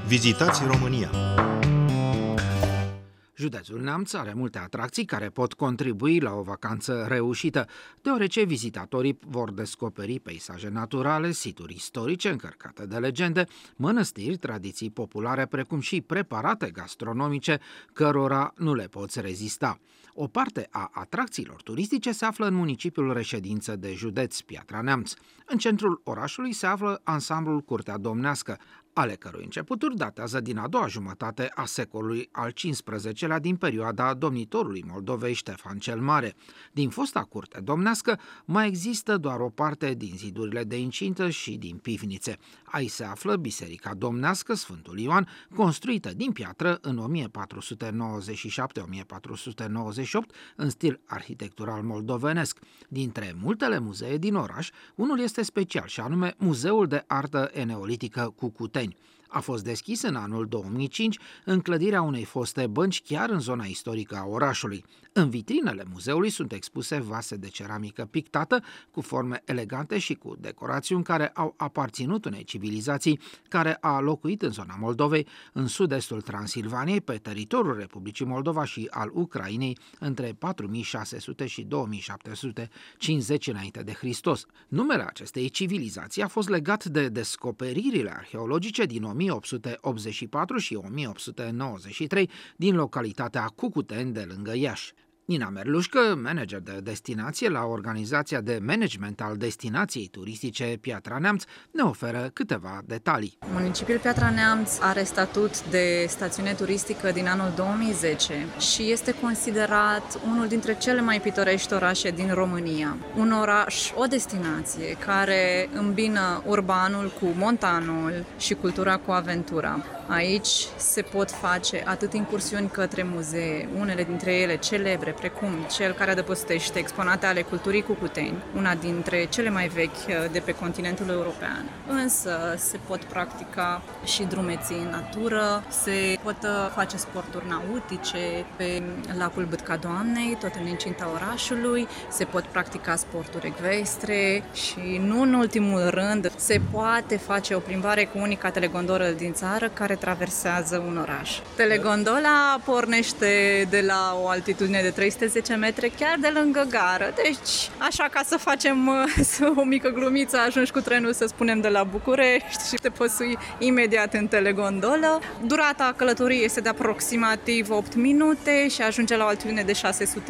Vizitați România! Județul Neamț are multe atracții care pot contribui la o vacanță reușită, deoarece vizitatorii vor descoperi peisaje naturale, situri istorice încărcate de legende, mănăstiri, tradiții populare, precum și preparate gastronomice, cărora nu le poți rezista. O parte a atracțiilor turistice se află în municipiul reședință de județ, Piatra Neamț. În centrul orașului se află ansamblul Curtea Domnească, ale cărui începuturi datează din a doua jumătate a secolului al XV-lea, din perioada domnitorului Moldovei Ștefan cel Mare. Din fosta curte domnească mai există doar o parte din zidurile de incintă și din pivnițe. Aici se află Biserica Domnească Sfântul Ioan, construită din piatră în 1497-1498 în stil arhitectural moldovenesc. Dintre multele muzee din oraș, unul este special și anume Muzeul de Artă Eneolitică Cucuteni. A fost deschis în anul 2005 în clădirea unei foste bănci chiar în zona istorică a orașului. În vitrinele muzeului sunt expuse vase de ceramică pictată cu forme elegante și cu decorațiuni care au aparținut unei civilizații care a locuit în zona Moldovei, în sud-estul Transilvaniei, pe teritoriul Republicii Moldova și al Ucrainei între 4600 și 2750 înainte de Hristos. Numele acestei civilizații a fost legat de descoperirile arheologice din 1884 și 1893 din localitatea Cucuteni de lângă Iași. Nina Merlușcă, manager de destinație la Organizația de Management al Destinației Turistice Piatra Neamț, ne oferă câteva detalii. Municipiul Piatra Neamț are statut de stațiune turistică din anul 2010 și este considerat unul dintre cele mai pitorești orașe din România. Un oraș, o destinație care îmbină urbanul cu montanul și cultura cu aventura. Aici se pot face atât incursiuni către muzee, unele dintre ele celebre, precum cel care adăpostește exponate ale culturii Cucuteni, una dintre cele mai vechi de pe continentul european. Însă se pot practica și drumeții în natură, se pot face sporturi nautice pe lacul Bâtca Doamnei, tot în incinta orașului, se pot practica sporturi ecvestre și, nu în ultimul rând, se poate face o plimbare cu unica telegondolă din țară care traversează un oraș. Telegondola pornește de la o altitudine de 310 metri, chiar de lângă gară. Deci, așa, ca să facem o mică glumiță, ajungi cu trenul, să spunem, de la București și te poți sui imediat în telegondolă. Durata călătoriei este de aproximativ 8 minute și ajunge la o altitudine de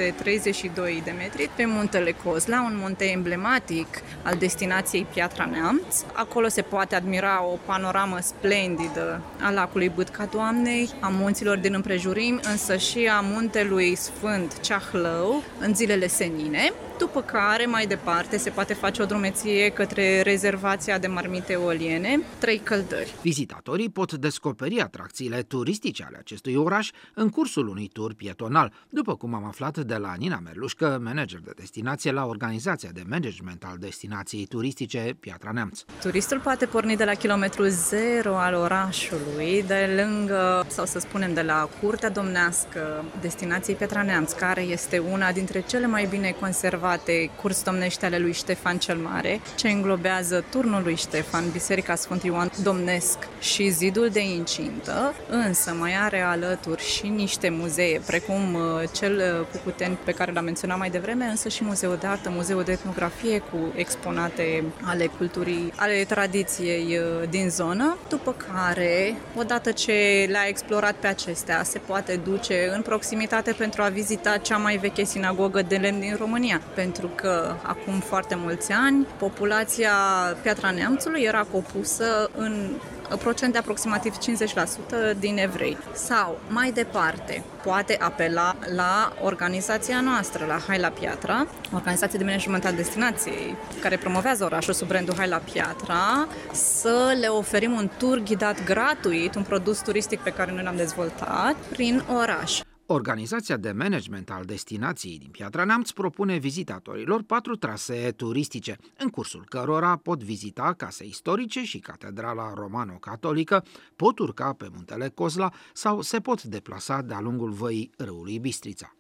632 de metri pe muntele Cozla, un munte emblematic al destinației Piatra Neamț. Acolo se poate admira o panoramă splendidă a lacului Bâtca Doamnei, a munților din împrejurim, însă și a muntelui Sfânt Ceahlău în zilele senine, după care, mai departe, se poate face o drumeție către rezervația de marmite eoliene, 3 căldări. Vizitatorii pot descoperi atracțiile turistice ale acestui oraș în cursul unui tur pietonal, după cum am aflat de la Nina Merlușcă, manager de destinație la Organizația de Management al Destinației Turistice Piatra Neamț. Turistul poate porni de la kilometrul zero al orașului, de lângă, sau să spunem, de la Curtea Domnească destinației Piatra Neamț, care este una dintre cele mai bine conservate curți domnești ale lui Ștefan cel Mare, ce înglobează turnul lui Ștefan, Biserica Sfânt Ioan Domnesc și zidul de incintă, însă mai are alături și niște muzee, precum cel Cucuteni pe care l-am menționat mai devreme, însă și Muzeul de Artă, Muzeul de Etnografie cu exponate ale culturii, ale tradiției din zonă, după care, odată ce le-a explorat pe acestea, se poate duce în proximitate pentru a vizita cea mai veche sinagogă de lemn din România, pentru că acum foarte mulți ani populația Piatra Neamțului era compusă în procent de aproximativ 50% din evrei. Sau, mai departe, poate apela la organizația noastră, la Hai la Piatra, organizație de management al destinației, care promovează orașul sub brandul Hai la Piatra, să le oferim un tur ghidat gratuit, un produs turistic pe care noi l-am dezvoltat prin oraș. Organizația de Management al Destinației din Piatra Neamț propune vizitatorilor 4 trasee turistice, în cursul cărora pot vizita case istorice și catedrala romano-catolică, pot urca pe muntele Cozla sau se pot deplasa de-a lungul văii râului Bistrița.